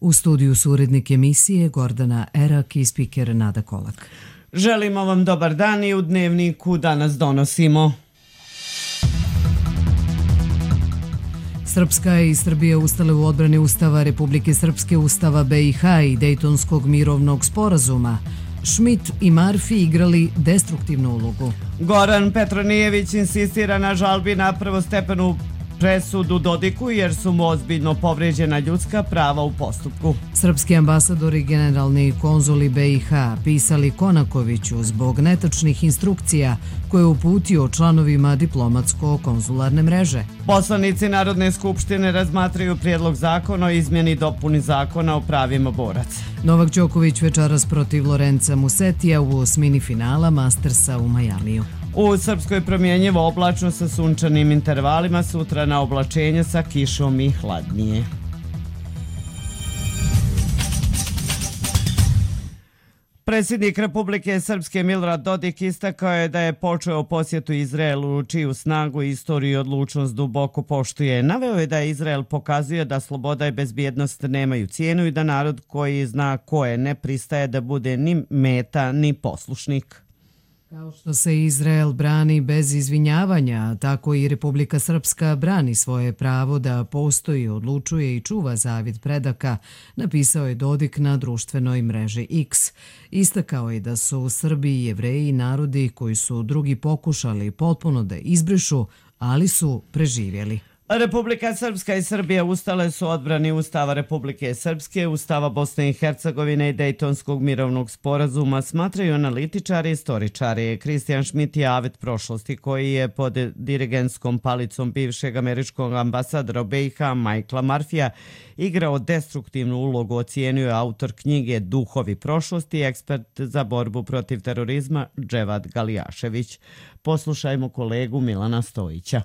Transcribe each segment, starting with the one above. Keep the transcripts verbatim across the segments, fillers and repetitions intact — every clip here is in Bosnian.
U studiju su urednik emisije Gordana Erak i spiker Nada Kolak. Želimo vam dobar dan i u Dnevniku danas donosimo. Srpska i Srbija ustale u odbrani Ustava Republike Srpske, Ustava B i H i Dejtonskog mirovnog sporazuma. Schmidt i Marfi igrali destruktivnu ulogu. Goran Petronijević insistira na žalbi na prvostepenu presudu Dodiku jer su mu ozbiljno povređena ljudska prava u postupku. Srpski ambasador i generalni konzuli B i H pisali Konakoviću zbog netačnih instrukcija koje je uputio članovima diplomatsko-konzularne mreže. Poslanici Narodne skupštine razmatraju prijedlog zakona o izmjeni i dopuni zakona o pravima boraca. Novak Đoković večeras protiv Lorenza Musetija u osmini finala Mastersa u Majamiju. U Srpskoj promjenjivo oblačno sa sunčanim intervalima, sutra na oblačenje sa kišom i hladnije. Predsjednik Republike Srpske Milorad Dodik istakao je da je počeo posjetu Izraelu, čiju snagu, istoriju i odlučnost duboko poštuje. Naveo je da je Izrael pokazuje da sloboda i bezbjednost nemaju cijenu i da narod koji zna ko je ne pristaje da bude ni meta ni poslušnik. Kao što se Izrael brani bez izvinjavanja, tako i Republika Srpska brani svoje pravo da postoji, odlučuje i čuva zavid predaka, napisao je Dodik na društvenoj mreži X. Istakao je da su Srbi i Jevreji narodi koji su drugi pokušali potpuno da izbrišu, ali su preživjeli. Republika Srpska i Srbija ustale su odbrani Ustava Republike Srpske, Ustava Bosne i Hercegovine i Dejtonskog mirovnog sporazuma, smatraju analitičari i istoričari. Christian Schmidt je avet prošlosti koji je pod dirigentskom palicom bivšeg američkog ambasadora u B i H Michaela Marfija igrao destruktivnu ulogu, ocijenio je autor knjige Duhovi prošlosti i ekspert za borbu protiv terorizma Dževad Galijašević. Poslušajmo kolegu Milana Stojića.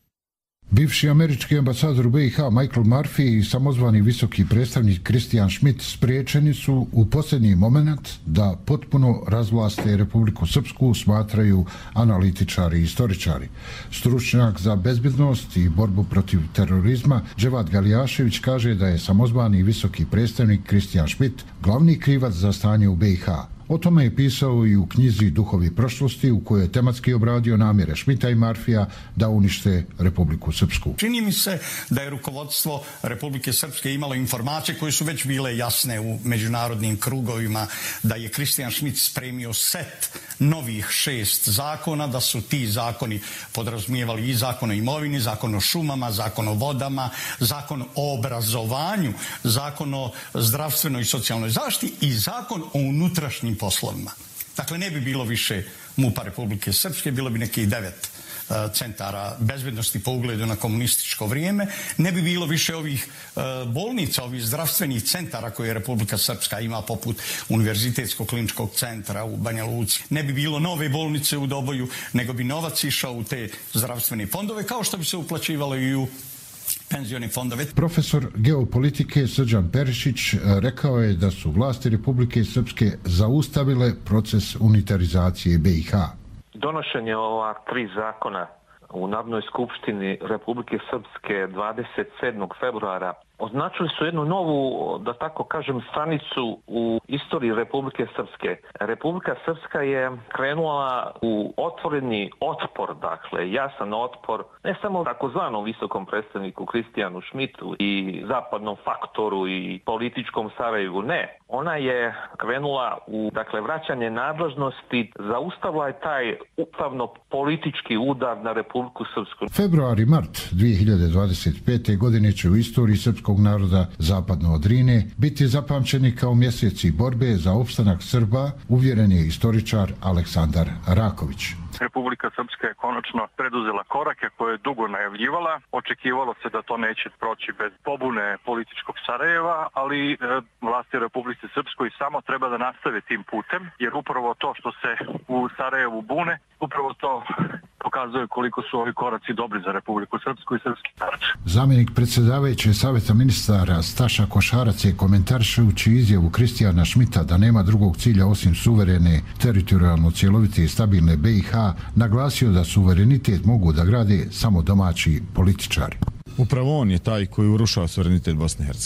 Bivši američki ambasador u B i H Michael Marfi i samozvani visoki predstavnik Christian Schmidt spriječeni su u posljednji moment da potpuno razvlaste Republiku Srpsku, smatraju analitičari i istoričari. Stručnjak za bezbjednost i borbu protiv terorizma Dževad Galijašević kaže da je samozvani visoki predstavnik Christian Schmidt glavni krivac za stanje u B i H. O tome je pisao i u knjizi Duhovi prošlosti u kojoj je tematski obradio namjere Schmidta i Marfija da unište Republiku Srpsku. Čini mi se da je rukovodstvo Republike Srpske imalo informacije koje su već bile jasne u međunarodnim krugovima, da je Christian Schmidt spremio set novih šest zakona, da su ti zakoni podrazumijevali i zakon o imovini, zakon o šumama, zakon o vodama, zakon o obrazovanju, zakon o zdravstvenoj i socijalnoj zaštiti i zakon o unutrašnjim poslovima. Dakle, ne bi bilo više MUP-a Republike Srpske, bilo bi nekih devet uh, centara bezbjednosti po ugledu na komunističko vrijeme. Ne bi bilo više ovih uh, bolnica, ovih zdravstvenih centara koje Republika Srpska ima, poput Univerzitetskog kliničkog centra u Banja Luci. Ne bi bilo nove bolnice u Doboju, nego bi novac išao u te zdravstvene fondove, kao što bi se uplaćivalo i u penzioni fondove. Profesor geopolitike Srđan Perišić rekao je da su vlasti Republike Srpske zaustavile proces unitarizacije B i H. Donošenje ova tri zakona u Narodnoj skupštini Republike Srpske dvadeset sedmog februara označili su jednu novu, da tako kažem, stranicu u istoriji Republike Srpske. Republika Srpska je krenula u otvoreni otpor, dakle, jasan otpor, ne samo takozvanom visokom predstavniku Christianu Schmidtu i zapadnom faktoru i političkom Sarajevu, ne. Ona je krenula u, dakle, vraćanje nadležnosti, zaustavila je taj upravno-politički udar na Republiku Srpsku. Februar i mart dvije hiljade dvadeset pete. godine će u istoriji srpskog naroda zapadno od Drine biti zapamćeni kao mjeseci borbe za opstanak Srba, uvjeren je istoričar Aleksandar Raković. Republika Srpska je konačno preduzela korake koje je dugo najavljivala. Očekivalo se da to neće proći bez pobune političkog Sarajeva, ali e, vlasti Republike Srpskoj samo treba da nastave tim putem, jer upravo to što se u Sarajevu bune, upravo to pokazuje koliko su ovi koraci dobri za Republiku Srpsku i srpski narod. Zamjenik predsjedavajućeg savjeta ministara Staša Košarac je komentaršujući izjavu Christiana Schmidta da nema drugog cilja osim suverene, teritorijalno cjelovite i stabilne B i H naglasio da suverenitet mogu da grade samo domaći političari. Upravo on je taj koji urušava suverenitet Bosne i Hercegovine.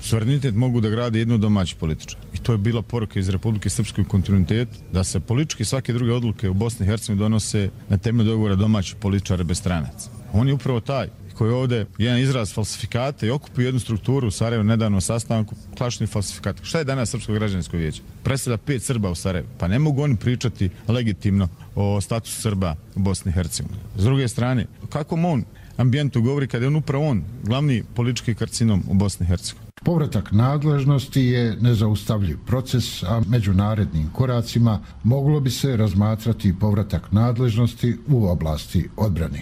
suverenitet mogu da grade jedno domaći političar. I to je bila poruka iz Republike Srpske u kontinuitetu, da se politički svake druge odluke u Bosni i Hercegovini donose na temelju dogovora domaćih političara bez stranaca. On je upravo taj koji je ovdje jedan izraz falsifikata i okupio jednu strukturu u Sarajevu nedavno sastanku klasičnih falsifikata. Šta je danas Srpsko građansko vijeće? Predstavlja pet Srba u Sarajevu. Pa ne mogu oni pričati legitimno o statusu Srba u Bosni i Hercegovini. S druge strane, kakvom on ambijentu govori kada je on upravo on glavni politički karcinom u Bosni i Hercegovini? Povratak nadležnosti je nezaustavljiv proces, a među narednim koracima moglo bi se razmatrati povratak nadležnosti u oblasti odbrane.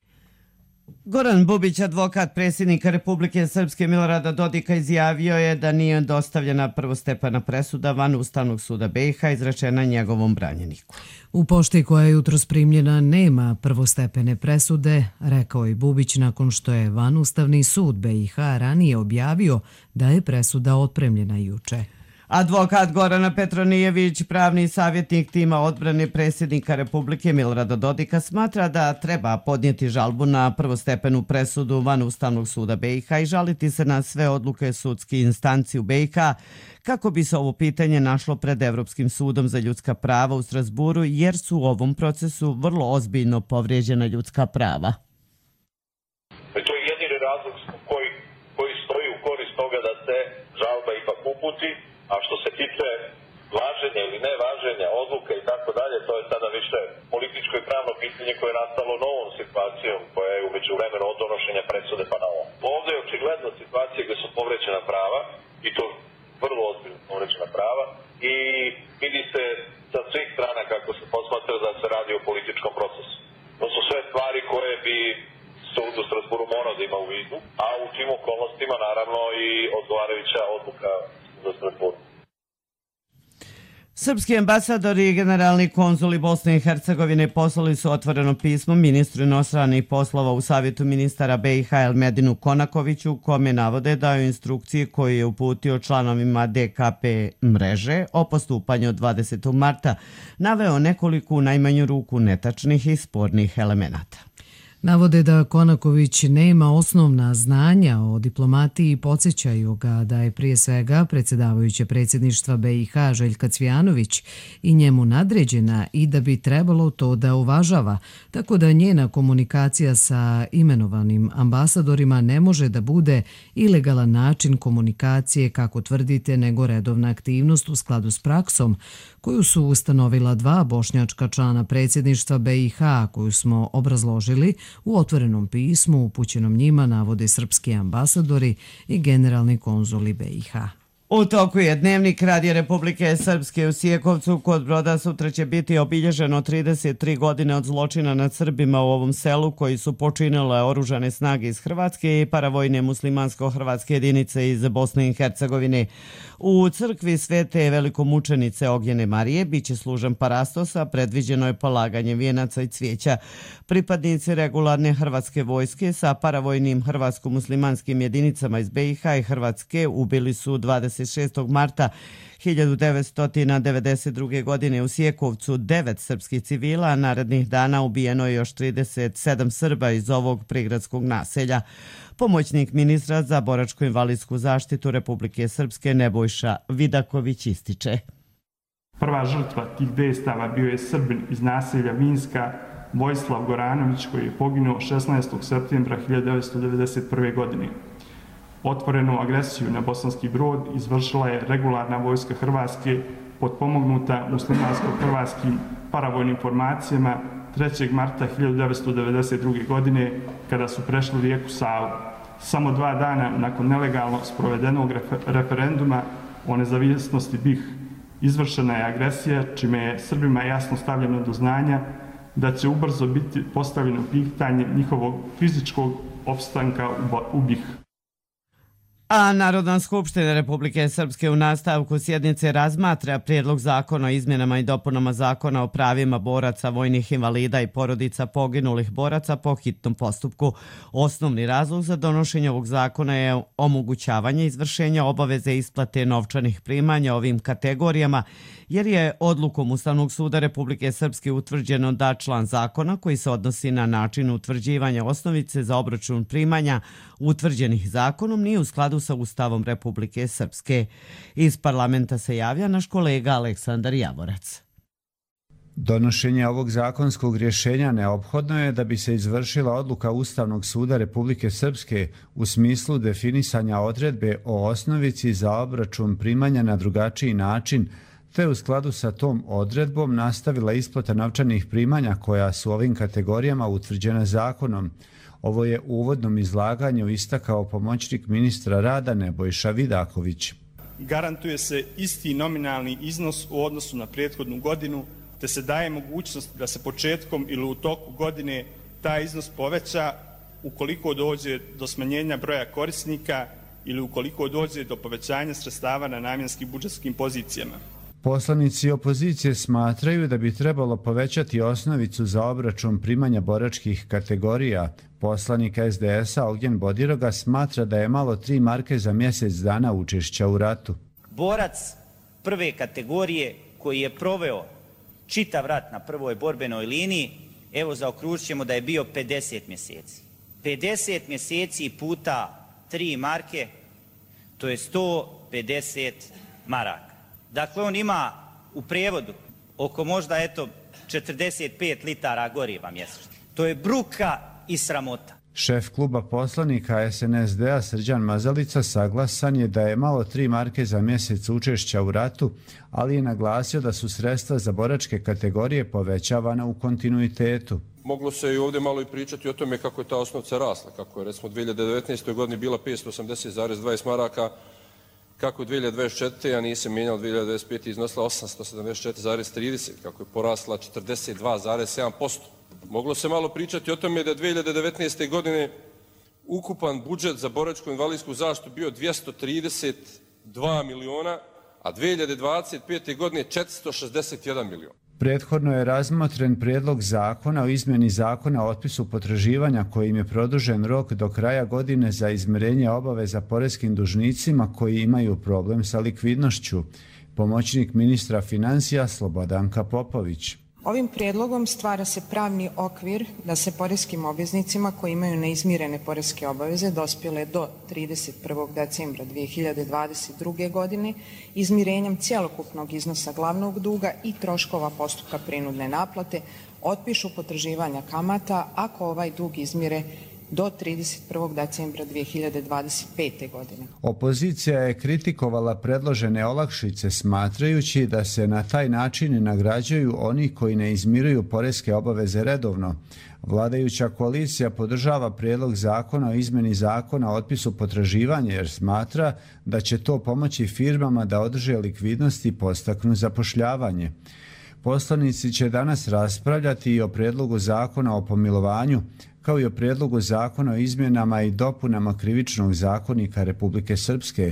Goran Bubić, advokat predsjednika Republike Srpske Milorada Dodika, izjavio je da nije dostavljena prvostepena presuda van Ustavnog suda B i H izrečena njegovom branjeniku. U pošti koja je jutros primljena nema prvostepene presude, rekao je Bubić nakon što je vanustavni sud B i H ranije objavio da je presuda otpremljena juče. Advokat Gorana Petronijević, pravni savjetnik tima odbrane predsjednika Republike Milorada Dodika, smatra da treba podnijeti žalbu na prvostepenu presudu van Ustavnog suda B i H i žaliti se na sve odluke sudske instancije u B i H kako bi se ovo pitanje našlo pred Evropskim sudom za ljudska prava u Strasburu, jer su u ovom procesu vrlo ozbiljno povrijeđena ljudska prava. To je jedini razlog koji, koji stoji u korist toga da se žalba ipak uputi. A što se tiče važenja ili nevaženja odluka i tako dalje, to je sada više političko i pravno pitanje koje je nastalo novom situacijom koja je umeđu vremenu od donošenja presude pa na ovom. Ovdje je očigledno situacija gdje su povređena prava i to vrlo ozbiljno povređena prava i vidi se sa svih strana kako se posmatra da se radi o političkom procesu. To su sve stvari koje bi sud u Strasburu morao da ima u vidu, a u tim okolnostima naravno i odgovarajuća odluka za Strasburu. Srpski ambasadori i generalni konzuli Bosne i Hercegovine poslali su otvoreno pismo ministru inostranih poslova u Savjetu ministara B i H Elmedinu Konakoviću, kome navode da je instrukciji koju je uputio članovima D K P mreže o postupanju od dvadesetog marta naveo nekoliko u najmanju ruku netačnih i spornih elemenata. Navode da Konaković nema osnovna znanja o diplomatiji i podsjećaju ga da je prije svega predsjedavajuće predsjedništva B i H Željka Cvijanović i njemu nadređena i da bi trebalo to da uvažava, tako da njena komunikacija sa imenovanim ambasadorima ne može da bude ilegalan način komunikacije, kako tvrdite, nego redovna aktivnost u skladu s praksom koju su ustanovila dva bošnjačka člana predsjedništva B i H, koju smo obrazložili u otvorenom pismu upućenom njima, navode srpski ambasadori i generalni konzuli B i H. U toku je dnevnik Radija Republike Srpske u Sijekovcu kod Broda. Sutra će biti obilježeno trideset tri godine od zločina nad Srbima u ovom selu koji su počinile oružane snage iz Hrvatske i paravojne muslimansko-hrvatske jedinice iz Bosne i Hercegovine. U crkvi Svete velikomučenice Ognjene Marije biće služan parastosa, predviđeno je polaganje vijenaca i cvijeća. Pripadnici regularne hrvatske vojske sa paravojnim hrvatsko-muslimanskim jedinicama iz B i H i Hrvatske ubili su dvadeset šestog marta hiljadu devetsto devedeset druge. godine u Sijekovcu devet srpskih civila, a narednih dana ubijeno je još trideset sedam Srba iz ovog prigradskog naselja. Pomoćnik ministra za boračko-invalidsku zaštitu Republike Srpske Nebojša Vidaković ističe. Prva žrtva tih dejstava bio je Srbin iz naselja Vinska, Vojislav Goranović, koji je poginuo šesnaestog septembra hiljadu devetsto devedeset prve. godine. Otvorenu agresiju na Bosanski Brod izvršila je regularna vojska Hrvatske potpomognuta muslimansko-hrvatskim paravojnim formacijama trećeg marta hiljadu devetsto devedeset druge. godine kada su prešli rijeku Savu. Samo dva dana nakon nelegalno sprovedenog referenduma o nezavisnosti B i H izvršena je agresija, čime je Srbima jasno stavljeno do znanja da će ubrzo biti postavljeno pitanje njihovog fizičkog opstanka u B i H. A Narodna skupština Republike Srpske u nastavku sjednice razmatra prijedlog zakona o izmjenama i dopunama zakona o pravima boraca, vojnih invalida i porodica poginulih boraca po hitnom postupku. Osnovni razlog za donošenje ovog zakona je omogućavanje izvršenja obaveze isplate novčanih primanja ovim kategorijama jer je odlukom Ustavnog suda Republike Srpske utvrđeno da član zakona koji se odnosi na način utvrđivanja osnovice za obračun primanja utvrđenih zakonom nije u skladu sa Ustavom Republike Srpske. Iz parlamenta se javlja naš kolega Aleksandar Javorac. Donošenje ovog zakonskog rješenja neophodno je da bi se izvršila odluka Ustavnog suda Republike Srpske u smislu definisanja odredbe o osnovici za obračun primanja na drugačiji način, te u skladu sa tom odredbom nastavila isplata novčanih primanja koja su ovim kategorijama utvrđena zakonom. Ovo je u uvodnom izlaganju istakao pomoćnik ministra rada Nebojša Vidaković. Garantuje se isti nominalni iznos u odnosu na prethodnu godinu, te se daje mogućnost da se početkom ili u toku godine taj iznos poveća ukoliko dođe do smanjenja broja korisnika ili ukoliko dođe do povećanja sredstava na namjenskim budžetskim pozicijama. Poslanici opozicije smatraju da bi trebalo povećati osnovicu za obračun primanja boračkih kategorija. Poslanik es de es a Ognjen Bodiroga smatra da je malo tri marke za mjesec dana učešća u ratu. Borac prve kategorije koji je proveo čitav rat na prvoj borbenoj liniji, evo zaokružit ćemo da je bio pedeset mjeseci. pedeset mjeseci puta tri marke, to je sto pedeset maraka. Dakle, on ima u prijevodu oko možda eto četrdeset pet litara goriva mjesečno. To je bruka i sramota. Šef kluba poslanika es en es de a Srđan Mazalica saglasan je da je malo tri marke za mjesec učešća u ratu, ali je naglasio da su sredstva za boračke kategorije povećavana u kontinuitetu. Moglo se i ovdje malo i pričati o tome kako je ta osnovca rasla, kako je recimo u dvije hiljade devetnaestoj godini bila petsto osamdeset zarez dvadeset maraka, kako je u dvije hiljade dvadeset četvrte. ja nisam mijenjao, dvije hiljade dvadeset pete. iznosila osamsto sedamdeset četiri zarez trideset, kako je porasla četrdeset dva zarez sedam posto. Moglo se malo pričati o tome da je dvije hiljade devetnaeste. godine ukupan budžet za boračku invalidsku zaštitu bio dvjesto trideset dva miliona, a dvije hiljade dvadeset pete. godine četiristo šezdeset jedan milion. Prethodno je razmotren prijedlog zakona o izmjeni zakona o otpisu potraživanja kojim je produžen rok do kraja godine za izmirenje obaveza poreskim dužnicima koji imaju problem sa likvidnošću. Pomoćnik ministra financija Slobodanka Popović. Ovim prijedlogom stvara se pravni okvir da se poreskim obveznicima koji imaju neizmirene poreske obaveze dospjele do trideset prvog decembra dvije hiljade dvadeset druge. godine izmirenjem cjelokupnog iznosa glavnog duga i troškova postupka prinudne naplate otpišu potraživanja kamata ako ovaj dug izmire do trideset prvog decembra dvije hiljade dvadeset pete. godine. Opozicija je kritikovala predložene olakšice smatrajući da se na taj način nagrađuju oni koji ne izmiruju poreske obaveze redovno. Vladajuća koalicija podržava prijedlog zakona o izmjeni zakona o otpisu potraživanja jer smatra da će to pomoći firmama da održe likvidnost i podstaknu zapošljavanje. Poslanici će danas raspravljati i o prijedlogu zakona o pomilovanju, kao i o prijedlogu zakona o izmjenama i dopunama Krivičnog zakonika Republike Srpske.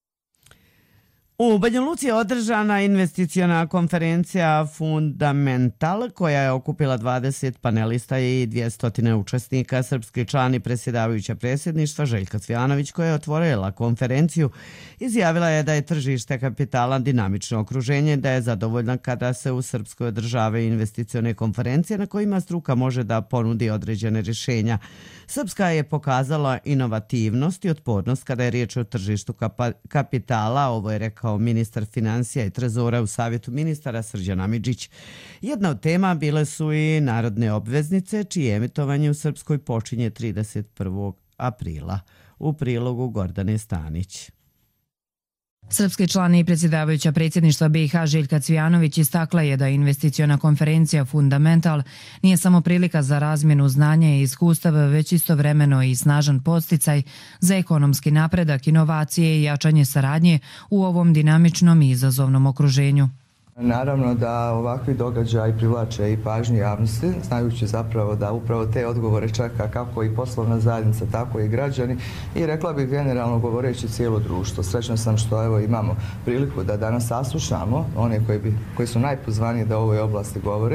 U Banja Luci je održana investiciona konferencija Fundamental koja je okupila dvadeset panelista i dvjesto učesnika. Srpski član i predsjedavajuća predsjedništva Željka Cvijanović, koja je otvorila konferenciju, izjavila je da je tržište kapitala dinamično okruženje, da je zadovoljna kada se u Srpskoj održave investicione konferencije na kojima struka može da ponudi određene rješenja. Srpska je pokazala inovativnost i otpornost kada je riječ o tržištu kapitala, ovo je rekao ministar financija i trezora u savjetu ministara Srđan Amidžić. Jedna od tema bile su i narodne obveznice, čije emitovanje u Srpskoj počinje trideset prvog aprila. U prilogu Gordane Stanić. Srpski član i predsjedavajuća predsjedništva be i ha Željka Cvijanović istakla je da investiciona konferencija Fundamental nije samo prilika za razmjenu znanja i iskustava, već istovremeno i snažan podsticaj za ekonomski napredak, inovacije i jačanje saradnje u ovom dinamičnom i izazovnom okruženju. Naravno da ovakvi događaji privlače i pažnju javnosti, znajući zapravo da upravo te odgovore čeka kako i poslovna zajednica, tako i građani i rekla bih generalno govoreći cijelo društvo. Srećna sam što evo imamo priliku da danas saslušamo one koji, bi, koji su najpozvaniji da o ovoj oblasti govore.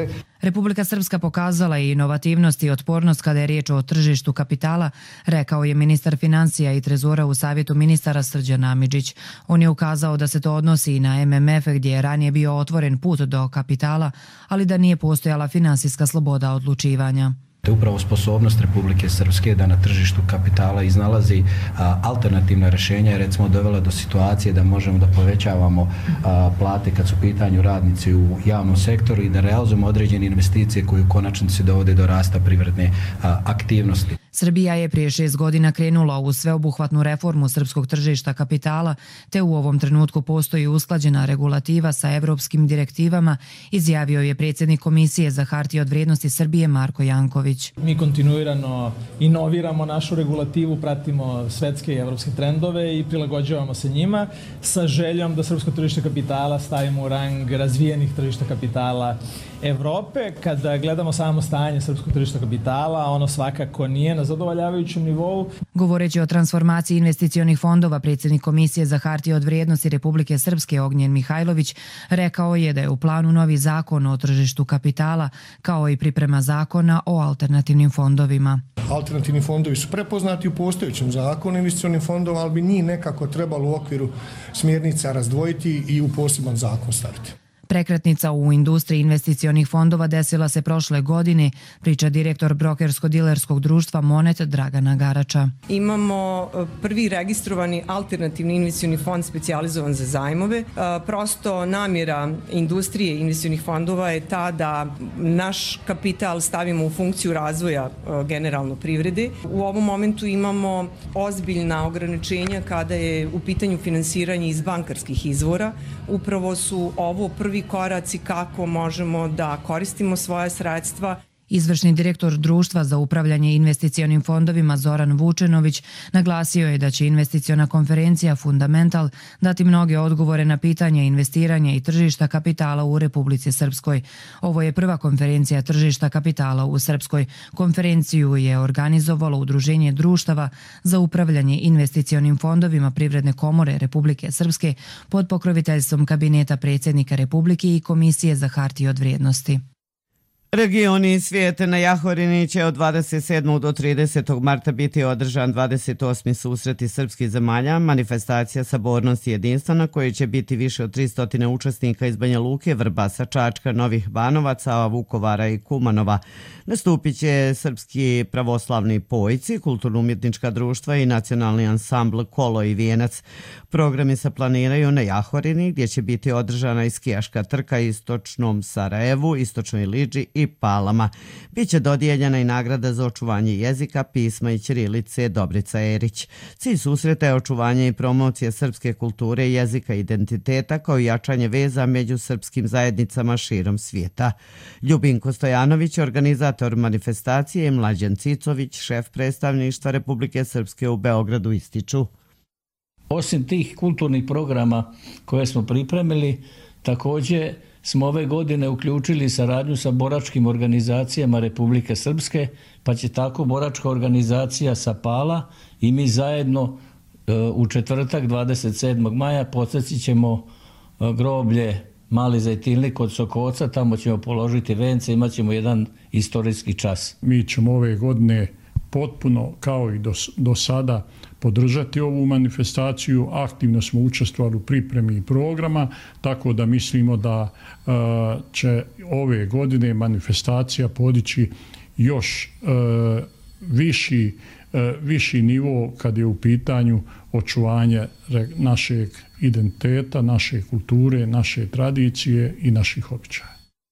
Republika Srpska pokazala je inovativnost i otpornost kada je riječ o tržištu kapitala, rekao je ministar financija i trezora u savjetu ministara Srđan Amidžić. On je ukazao da se to odnosi i na M M F gdje je ranije bio otvoren put do kapitala, ali da nije postojala finansijska sloboda odlučivanja. Upravo sposobnost Republike Srpske da na tržištu kapitala iznalazi a, alternativna rješenja je recimo dovela do situacije da možemo da povećavamo a, plate kad su u pitanju radnici u javnom sektoru i da realizujemo određene investicije koje u konačnici dovode do rasta privredne a, aktivnosti. Srbija je prije šest godina krenula u sveobuhvatnu reformu srpskog tržišta kapitala, te u ovom trenutku postoji usklađena regulativa sa evropskim direktivama, izjavio je predsjednik Komisije za hartije od vrijednosti Srbije Marko Janković. Mi kontinuirano inoviramo našu regulativu, pratimo svetske i evropske trendove i prilagođavamo se njima sa željom da srpsko tržište kapitala stavimo u rang razvijenih tržišta kapitala Evrope. Kada gledamo samo stanje srpskog tržišta kapitala, ono svakako nije na zadovoljavajućem nivou. Govoreći o transformaciji investicionih fondova, predsjednik Komisije za hartije od vrijednosti Republike Srpske Ognjen Mihajlović rekao je da je u planu novi zakon o tržištu kapitala, kao i priprema zakona o alternativnim fondovima. Alternativni fondovi su prepoznati u postojećem zakonu investicionim fondova, ali bi njih nekako trebalo u okviru smjernica razdvojiti i u poseban zakon staviti. Prekretnica u industriji investicionih fondova desila se prošle godine, priča direktor brokersko-dilerskog društva Monet Dragana Garača. Imamo prvi registrovani alternativni investicioni fond specijalizovan za zajmove. Prosto namjera industrije investicionih fondova je ta da naš kapital stavimo u funkciju razvoja generalno privrede. U ovom momentu imamo ozbiljna ograničenja kada je u pitanju finansiranje iz bankarskih izvora. Upravo su ovo prvi koraci kako možemo da koristimo svoje sredstva. Izvršni direktor Društva za upravljanje investicionim fondovima Zoran Vučenović naglasio je da će investiciona konferencija Fundamental dati mnoge odgovore na pitanje investiranja i tržišta kapitala u Republici Srpskoj. Ovo je prva konferencija tržišta kapitala u Srpskoj. Konferenciju je organizovalo Udruženje društava za upravljanje investicionim fondovima Privredne komore Republike Srpske pod pokroviteljstvom Kabineta predsjednika Republike i Komisije za hartije od vrijednosti. Regioni svijeta na Jahorini će od dvadeset sedmog do tridesetog marta biti održan dvadeset osmi susreti srpskih zemalja, manifestacija Sabornost i jedinstva na kojoj će biti više od tristo učesnika iz Banja Luke, Vrbasa, Čačka, Novih Banovaca, Vukovara i Kumanova. Nastupit će srpski pravoslavni pojci, kulturno-umjetnička društva i nacionalni ansambl Kolo i Vijenac. Programi se planiraju na Jahorini gdje će biti održana i skijaška trka istočnom Sarajevu, istočnoj Liđi i Palama. Biće dodijeljena i nagrada za očuvanje jezika, pisma i ćirilice Dobrica Erić. Cilj susreta je očuvanje i promocija srpske kulture, jezika i identiteta kao i jačanje veza među srpskim zajednicama širom svijeta. Ljubinko Stojanović, organizator manifestacije, i Mlađan Cicović, šef predstavništva Republike Srpske u Beogradu, ističu. Osim tih kulturnih programa koje smo pripremili, također smo ove godine uključili saradnju sa boračkim organizacijama Republike Srpske, pa će tako boračka organizacija Sapala i mi zajedno u četvrtak dvadeset sedmog maja podsjetit ćemo groblje Mali Zajtilnik kod Sokoca, tamo ćemo položiti vence, imat ćemo jedan istorijski čas. Mi ćemo ove godine potpuno kao i do, do sada podržati ovu manifestaciju, aktivno smo učestvovali u pripremi programa, tako da mislimo da uh, će ove godine manifestacija podići još uh, viši, uh, viši nivo kad je u pitanju očuvanje našeg identiteta, naše kulture, naše tradicije i naših običaja.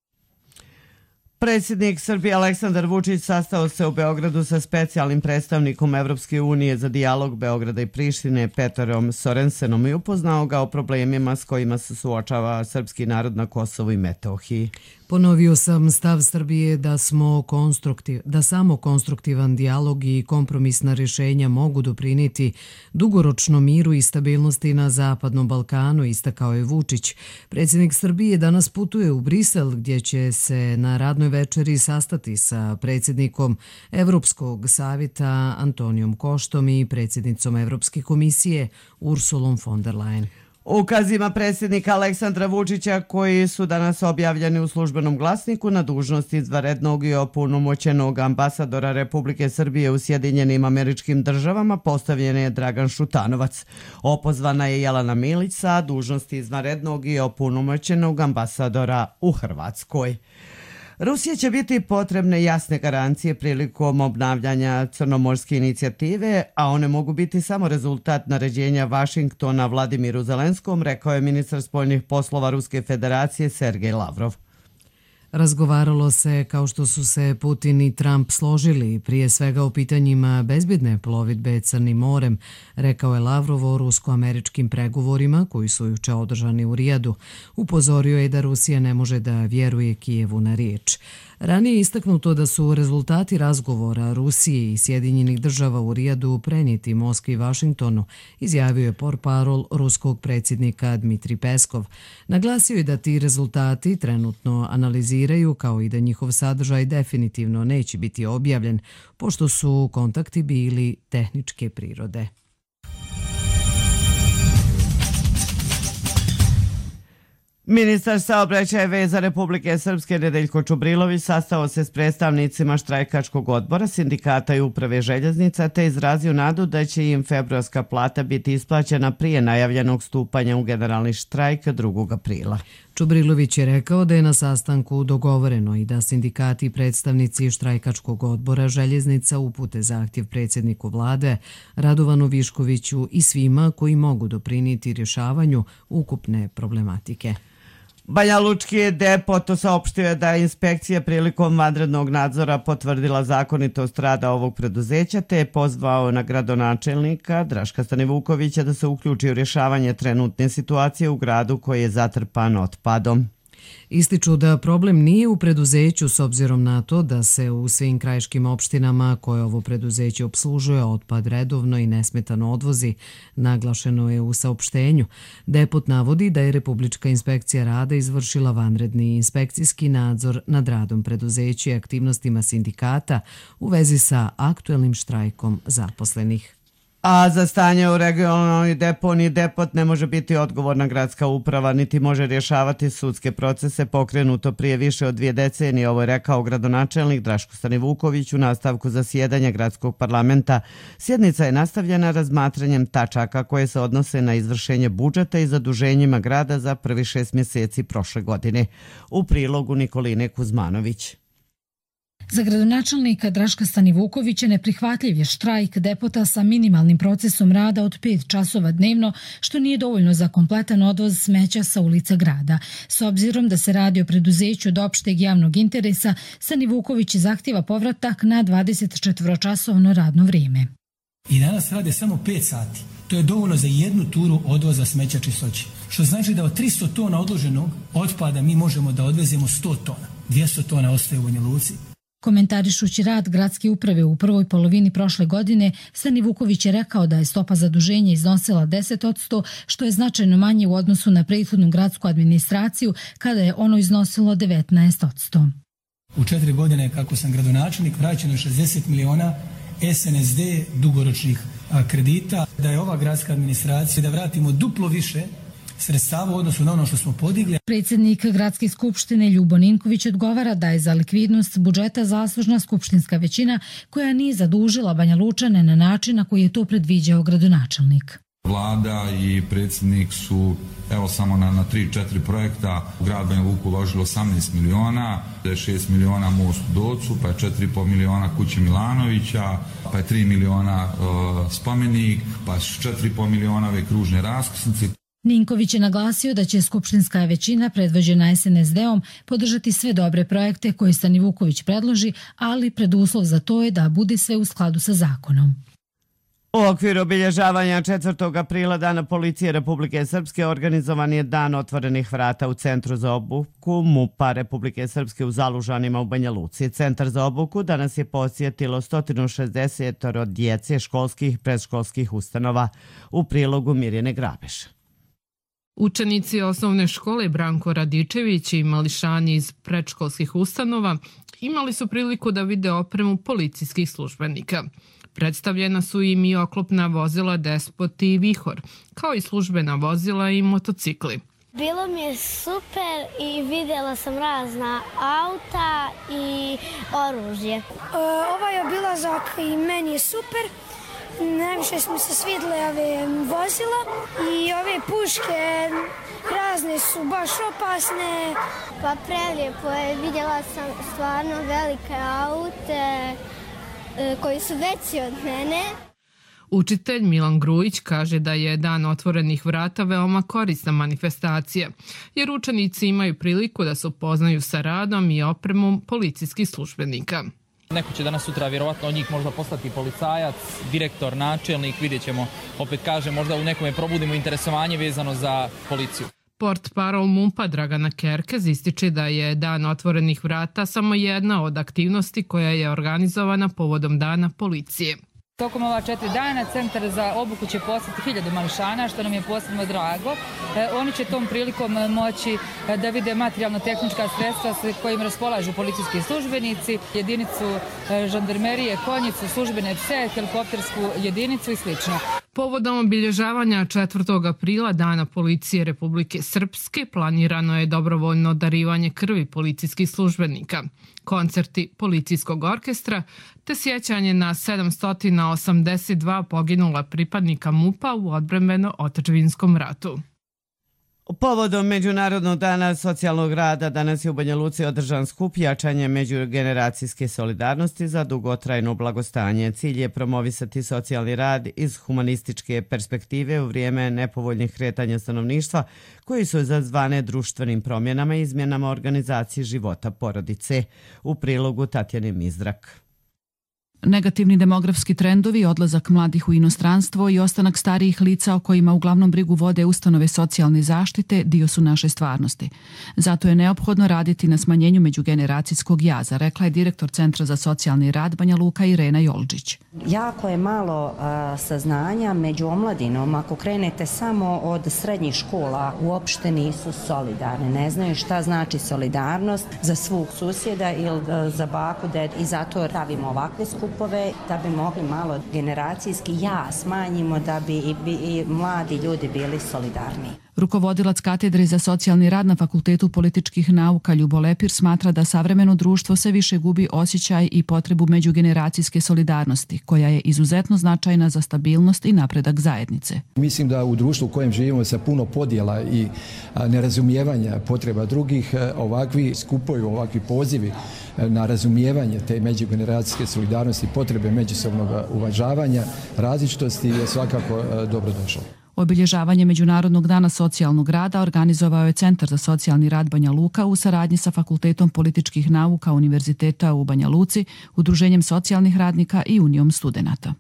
Predsjednik Srbije Aleksandar Vučić sastao se u Beogradu sa specijalnim predstavnikom Evropske unije za dijalog Beograda i Prištine Petarom Sorensenom i upoznao ga o problemima s kojima se suočava srpski narod na Kosovu i Metohiji. Ponovio sam stav Srbije da smo konstruktiv, da samo konstruktivan dijalog i kompromisna rješenja mogu doprinijeti dugoročnom miru i stabilnosti na Zapadnom Balkanu, istakao je Vučić. Predsjednik Srbije danas putuje u Brisel gdje će se na radnoj večeri sastati sa predsjednikom Evropskog savjeta Antonijom Koštom i predsjednicom Evropske komisije Ursulom von der Leyen. Ukazima predsjednika Aleksandra Vučića koji su danas objavljeni u Službenom glasniku na dužnosti izvanrednog i opunomoćenog ambasadora Republike Srbije u Sjedinjenim Američkim Državama postavljen je Dragan Šutanovac. Opozvana je Jelena Milić sa dužnosti izvanrednog i opunomoćenog ambasadora u Hrvatskoj. Rusija će biti potrebne jasne garancije prilikom obnavljanja crnomorske inicijative, a one mogu biti samo rezultat naređenja Vašingtona Vladimiru Zelenskom, rekao je ministar spoljnih poslova Ruske federacije Sergej Lavrov. Razgovaralo se kao što su se Putin i Trump složili, prije svega o pitanjima bezbjedne plovidbe Crnim morem, rekao je Lavrov o rusko-američkim pregovorima koji su juče održani u Rijadu. Upozorio je da Rusija ne može da vjeruje Kijevu na riječ. Ranije je istaknuto da su rezultati razgovora Rusije i Sjedinjenih država u Rijadu prenijeti Moskvi i Vašingtonu, izjavio je portparol ruskog predsjednika Dmitrij Peskov. Naglasio je da ti rezultati trenutno analiziraju kao i da njihov sadržaj definitivno neće biti objavljen, pošto su kontakti bili tehničke prirode. Ministar saobraćaja i veza Republike Srpske Nedeljko Čubrilović sastao se s predstavnicima štrajkačkog odbora, sindikata i uprave željeznica te izrazio nadu da će im februarska plata biti isplaćena prije najavljenog stupanja u generalni štrajk drugog aprila. Čubrilović je rekao da je na sastanku dogovoreno i da sindikati i predstavnici štrajkačkog odbora željeznica upute zahtjev predsjedniku vlade Radovanu Viškoviću i svima koji mogu doprinijeti rješavanju ukupne problematike. Banja Lučki depot saopštio je da je inspekcija prilikom vanrednog nadzora potvrdila zakonitost rada ovog preduzeća te je pozvao na gradonačelnika Draška Stanivukovića da se uključi u rješavanje trenutne situacije u gradu koji je zatrpan otpadom. Ističu da problem nije u preduzeću s obzirom na to da se u svim krajiškim opštinama koje ovo preduzeće obslužuje otpad redovno i nesmetano odvozi, naglašeno je u saopštenju. Depot navodi da je Republička inspekcija rada izvršila vanredni inspekcijski nadzor nad radom preduzeća i aktivnostima sindikata u vezi sa aktuelnim štrajkom zaposlenih. A za stanje u regionalnoj deponiji depot ne može biti odgovorna gradska uprava, niti može rješavati sudske procese pokrenuto prije više od dvije decenije, ovo je rekao gradonačelnik Draško Stanivuković u nastavku zasjedanja gradskog parlamenta. Sjednica je nastavljena razmatranjem tačaka koje se odnose na izvršenje budžeta i zaduženjima grada za prvi šest mjeseci prošle godine. U prilogu Nikoline Kuzmanović. Za gradonačelnika Draška Stanivukovića neprihvatljiv je štrajk depota sa minimalnim procesom rada od pet časova dnevno, što nije dovoljno za kompletan odvoz smeća sa ulica grada. S obzirom da se radi o preduzeću od opšteg javnog interesa, Stanivuković zahtjeva povratak na dvadesetčetvoročasovno radno vrijeme. I danas rade samo pet sati. To je dovoljno za jednu turu odvoza smeća čistoće. Što znači da od tristo tona odloženog otpada mi možemo da odvezemo sto tona. dvjesto tona ostaje u Banja Luci. Komentarišući rad gradske uprave u prvoj polovini prošle godine, Stanivuković je rekao da je stopa zaduženja iznosila deset posto, što je značajno manje u odnosu na prethodnu gradsku administraciju, kada je ono iznosilo devetnaest posto. U četiri godine, kako sam gradonačelnik, vraćeno je šezdeset miliona S N S D dugoročnih kredita, da je ova gradska administracija da vratimo duplo više sredstava u odnosu na ono što smo podigli. Predsjednik Gradske skupštine Ljubo Ninković odgovara da je za likvidnost budžeta zaslužna skupštinska većina koja nije zadužila Banja Lučane na način na koji je to predviđao gradonačelnik. Vlada i predsjednik su evo samo na, na tri četiri projekta u grad Banja Luku uložilo osamnaest miliona, šest miliona most u Docu, pa je četiri i pol miliona kuće Milanovića, pa je tri miliona uh, spomenik, pa četiri i pol miliona ove kružne raskrsnice. Ninković je naglasio da će skupštinska većina predvođena S N S D-om podržati sve dobre projekte koje Stanivuković predloži, ali preduslov za to je da bude sve u skladu sa zakonom. U okviru obilježavanja četvrtog aprila Dana policije Republike Srpske organizovan je Dan otvorenih vrata u Centru za obuku M U P-a Republike Srpske u Zalužanima u Banja Luci. Centar za obuku danas je posjetilo sto šezdeset djece školskih i predškolskih ustanova. U prilogu Mirjane Grabeš. Učenici osnovne škole Branko Radičević i mališani iz predškolskih ustanova imali su priliku da vide opremu policijskih službenika. Predstavljena su im i oklopna vozila Despot i Vihor, kao i službena vozila i motocikli. Bilo mi je super i vidjela sam razna auta i oružje. Ovaj obilazak i meni je super. Najviše smo se svidjeli ove vozila i ove puške razne su baš opasne. Pa prelijepo je, vidjela sam stvarno velike aute koji su veći od mene. Učitelj Milan Grujić kaže da je Dan otvorenih vrata veoma korisna manifestacija, jer učenici imaju priliku da se upoznaju sa radom i opremom policijskih službenika. Neko će danas sutra vjerovatno od njih možda postati policajac, direktor, načelnik, vidjet ćemo, opet kažem, možda u nekome probudimo interesovanje vezano za policiju. Portparol MUP-a Dragana Kerkez ističe da je Dan otvorenih vrata samo jedna od aktivnosti koja je organizovana povodom Dana policije. Tokom ova četiri dana Centar za obuku će posjetiti hiljadu mališana, što nam je posebno drago. E, oni će tom prilikom moći da vide materijalno-tehnička sredstva s kojim raspolažu policijski službenici, jedinicu žandarmerije, konjicu, službene pse, helikoptersku jedinicu i sl. Povodom obilježavanja četvrtog aprila Dana policije Republike Srpske planirano je dobrovoljno darivanje krvi policijskih službenika, koncerti policijskog orkestra te sjećanje na sedamsto osamdeset dva poginula pripadnika MUP-a u odbrambeno-otadžbinskom ratu. Povodom Međunarodnog dana socijalnog rada danas je u Banja Luci održan skup jačanje međugeneracijske solidarnosti za dugotrajno blagostanje. Cilj je promovisati socijalni rad iz humanističke perspektive u vrijeme nepovoljnih kretanja stanovništva koji su izazvane društvenim promjenama i izmjenama organizacije života porodice. U prilogu Tatjane Mizrak. Negativni demografski trendovi, odlazak mladih u inostranstvo i ostanak starijih lica o kojima uglavnom brigu vode ustanove socijalne zaštite dio su naše stvarnosti. Zato je neophodno raditi na smanjenju međugeneracijskog jaza, rekla je direktor Centra za socijalni rad Banja Luka Irena Jolđić. Jako je malo a, saznanja među omladinom. Ako krenete samo od srednjih škola, uopšte nisu solidarni. Ne znaju šta znači solidarnost za svog susjeda ili za baku, ded, i zato pravimo ovakve skupine da bi mogli malo generacijski ja smanjimo da bi i, bi i mladi ljudi bili solidarni. Rukovodilac katedre za socijalni rad na Fakultetu političkih nauka Ljubo Lepir smatra da savremeno društvo sve više gubi osjećaj i potrebu međugeneracijske solidarnosti, koja je izuzetno značajna za stabilnost i napredak zajednice. Mislim da u društvu u kojem živimo sa puno podjela i nerazumijevanja potreba drugih, ovakvi skupovi, ovakvi pozivi na razumijevanje te međugeneracijske solidarnosti, potrebe međusobnog uvažavanja, različitosti je svakako dobrodošlo. Obilježavanje Međunarodnog dana socijalnog rada organizovao je Centar za socijalni rad Banja Luka u saradnji sa Fakultetom političkih nauka Univerziteta u Banja Luci, Udruženjem socijalnih radnika i Unijom studenata.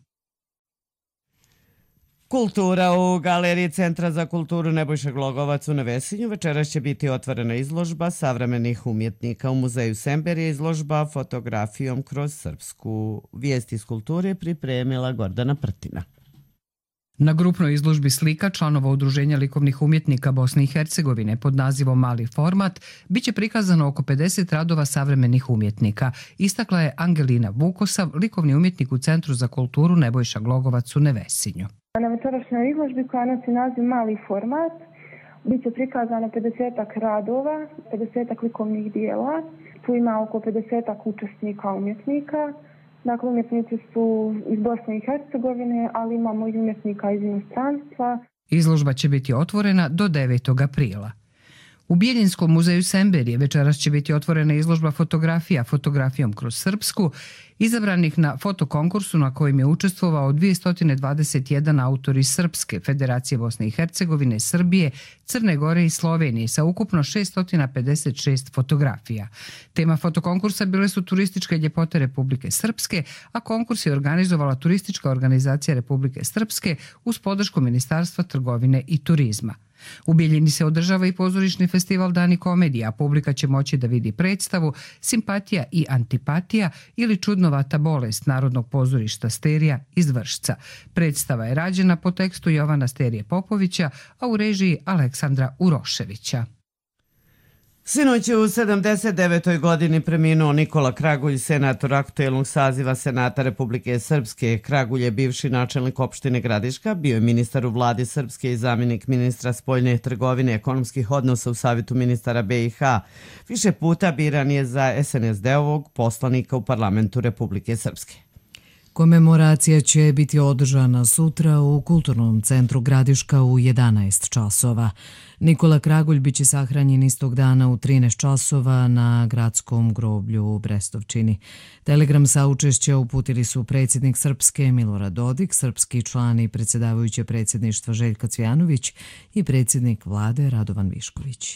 Kultura u Galeriji Centra za kulturu Nebojša Glogovac u Nevesinju. Večeras će biti otvorena izložba savremenih umjetnika. U muzeju Sember je izložba fotografijom kroz srpsku. Vijest iz kulture pripremila Gordana Prtina. Na grupnoj izložbi slika članova Udruženja likovnih umjetnika Bosne i Hercegovine pod nazivom Mali format biće prikazano oko pedeset radova savremenih umjetnika, istakla je Angelina Vukosav, likovni umjetnik u Centru za kulturu Nebojša Glogovac u Nevesinju. Na večerašnjoj izložbi koja nosi naziv Mali format biće prikazano pedesetak radova, pedesetak likovnih dijela. Tu ima oko pedesetak učesnika umjetnika. Dakle, umjetnici su iz Bosne i Hercegovine, ali imamo i umjetnika iz inostranstva. Izložba će biti otvorena do devetog aprila. U Biljinskom muzeju Semberije večeras će biti otvorena izložba fotografija fotografijom kroz srpsku, izabranih na fotokonkursu na kojem je učestvovao dvjesto dvadeset jedan autor iz Srpske, Federacije Bosne i Hercegovine, Srbije, Crne Gore i Slovenije sa ukupno šessto pedeset šest fotografija. Tema fotokonkursa bile su turističke ljepote Republike Srpske, a konkurs je organizovala Turistička organizacija Republike Srpske uz podršku Ministarstva trgovine i turizma. U Bijeljini se održava i pozorišni festival Dani komedije, a publika će moći da vidi predstavu Simpatija i antipatija ili Čudnovata bolest Narodnog pozorišta Sterija iz Vršca. Predstava je rađena po tekstu Jovana Sterije Popovića, a u režiji Aleksandra Uroševića. Sinoć u sedamdeset devetoj godini preminuo Nikola Kragulj, senator aktuelnog saziva Senata Republike Srpske. Kragulj je bivši načelnik opštine Gradiška, bio je ministar u vladi Srpske i zamjenik ministra spoljne trgovine i ekonomskih odnosa u Savjetu ministara B i H. Više puta biran je za S N S D-ovog poslanika u parlamentu Republike Srpske. Komemoracija će biti održana sutra u Kulturnom centru Gradiška u jedanaest časova. Nikola Kragulj biće sahranjen istog dana u trinaest časova na gradskom groblju u Brestovčini. Telegram saučešća uputili su predsjednik Srpske Milorad Dodik, srpski član i predsjedavajuće predsjedništva Željka Cvijanović i predsjednik vlade Radovan Višković.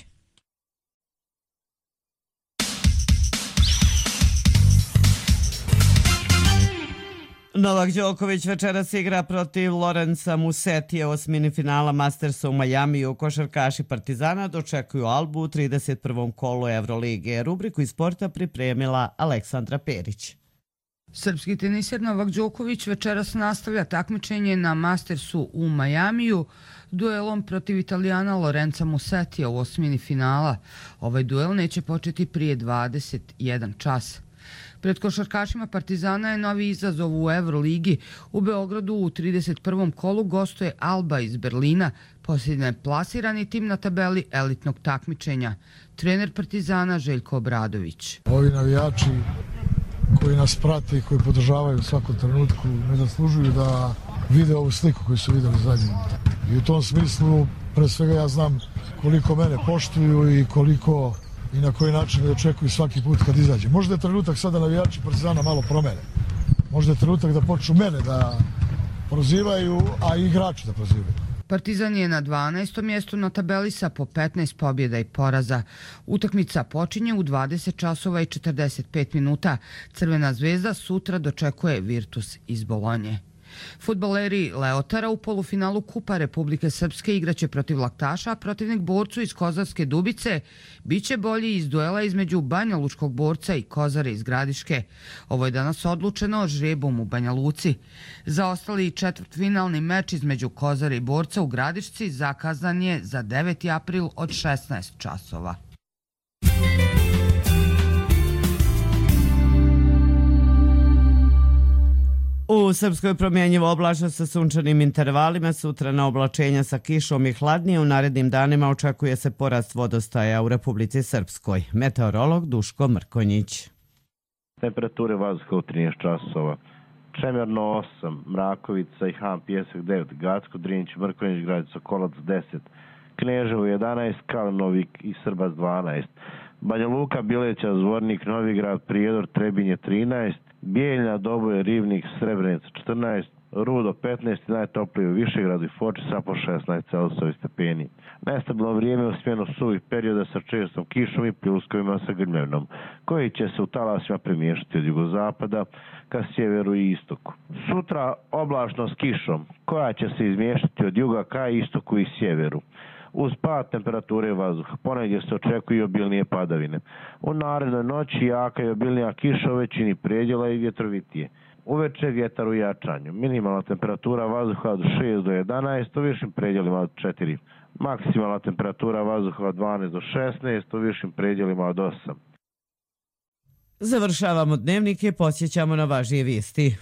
Novak Đoković večeras igra protiv Lorenza Musetija u osmini finala Mastersa u Majamiju. Košarkaši Partizana dočekuju Albu u trideset prvom kolu Evrolige. Rubriku iz sporta pripremila Aleksandra Perić. Srpski teniser Novak Đoković večeras nastavlja takmičenje na Mastersu u Majamiju duelom protiv Italijana Lorenza Musetija u osmini finala. Ovaj duel neće početi prije dvadeset jedan čas. Pred košarkašima Partizana je novi izazov u Evroligi. U Beogradu u trideset prvom kolu gostuje Alba iz Berlina, posljednje plasirani tim na tabeli elitnog takmičenja. Trener Partizana Željko Obradović. Ovi navijači koji nas prate i koji podržavaju u svakom trenutku ne zaslužuju da vide ovu sliku koju su videli zadnji. I u tom smislu, pre svega ja znam koliko mene poštuju i koliko i na koji način da očekuju svaki put kad izađe. Možda je trenutak sada navijači Partizana malo promene. Možda je trenutak da počnu mene da prozivaju, a i igrači da prozivaju. Partizan je na dvanaestom mjestu na tabeli sa po petnaest pobjeda i poraza. Utakmica počinje u dvadeset časova i četrdeset pet minuta. Crvena zvezda sutra dočekuje Virtus iz Bolonje. Fudbaleri Leotara u polufinalu Kupa Republike Srpske igraće protiv Laktaša, a protivnik borcu iz Kozarske Dubice biće bolji iz duela između Banja Lučkog borca i Kozare iz Gradiške. Ovo je danas odlučeno žrebom u Banja Luci. Za ostali četvrtfinalni meč između Kozare i borca u Gradišci zakazan je za deveti april od šesnaest časova. U Srpskoj promjenjivo oblačno sa sunčanim intervalima, sutra na oblačenja sa kišom i hladnije. U narednim danima očekuje se porast vodostaja u Republici Srpskoj. Meteorolog Duško Mrkonjić. Temperature vazduha u trinaest časova. Čemerno osam, Mrakovica i Han Pjesak devet, Gacko, Drinjić, Mrkonjić, Gradica, Kolac deset, Kneževo jedanaest, Kalinovik i Srbac dvanaest, Banja Luka, Bileća, Zvornik, Novigrad, Prijedor, Trebinje trinaest, Bijeljna, Doboje, Rivnik, Srebrenica četrnaest, Rudo petnaest i najtoplije u Višegradu i Foči sa po šesnaest Celsijevi stepeni. Nestabilno vrijeme u smjenu suvih perioda sa čestom kišom i pljuskovima sa grmljevinom, koji će se u talasima premiješati od jugozapada ka sjeveru i istoku. Sutra oblačno s kišom, koja će se izmještati od juga ka istoku i sjeveru. Uz pad temperature vazduha, ponegdje se očekuju obilnije padavine. U narednoj noći jaka i obilnija kiša u većini predjela i vjetrovitije. Uveče vjetar u jačanju. Minimalna temperatura vazduha od šest do jedanaest, u višim predjelima od četiri. Maksimalna temperatura vazduha od dvanaest do šesnaest, u višim predjelima od osam. Završavamo dnevnike, podsjećamo na važnije vijesti.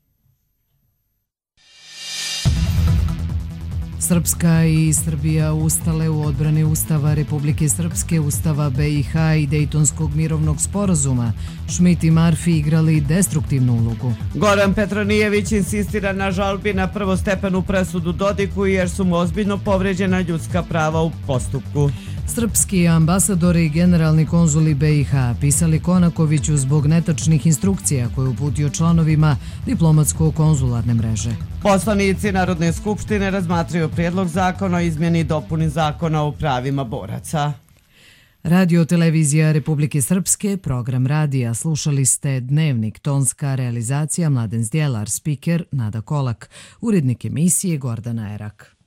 Srpska i Srbija ustale u odbrani Ustava Republike Srpske, Ustava B i H i Dejtonskog mirovnog sporazuma. Šmit i Marfi igrali destruktivnu ulogu. Goran Petronijević insistira na žalbi na prvostepenu presudu Dodiku jer su mu ozbiljno povređena ljudska prava u postupku. Srpski ambasadori i generalni konzuli B i H pisali Konakoviću zbog netačnih instrukcija koje uputio članovima diplomatsko-konzularne mreže. Poslanici Narodne skupštine razmatraju prijedlog zakona o izmjeni i dopuni zakona o pravima boraca. Radio televizija Republike Srpske, program radija. Slušali ste Dnevnik, tonska realizacija Mladen Zdjelar, spiker Nada Kolak, urednik emisije Gordana Erak.